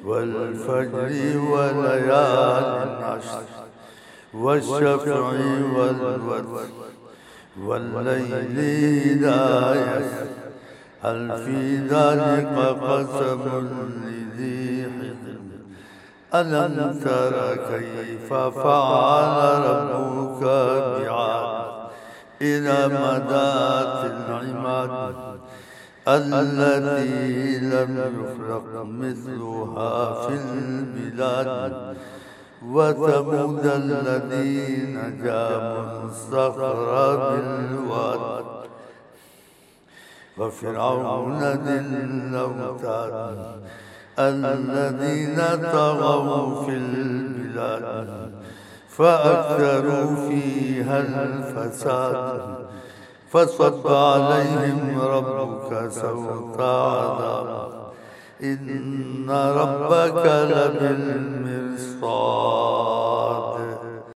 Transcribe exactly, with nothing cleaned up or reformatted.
والفجر وليال عشر والشفع والوتر والليل إذا يسر هل في ذلك قسم لذي حجر ألم تر كيف فعل ربك بعاد إرم ذات العماد التي لم يخلق مثلها في البلاد وثمود الذين جابوا الصخر بالواد وفرعون ذي الأوتاد الذين طغوا في البلاد فأكثروا فيها الفساد فصب عليهم ربك سوط عذاب إن ربك لبالمرصاد.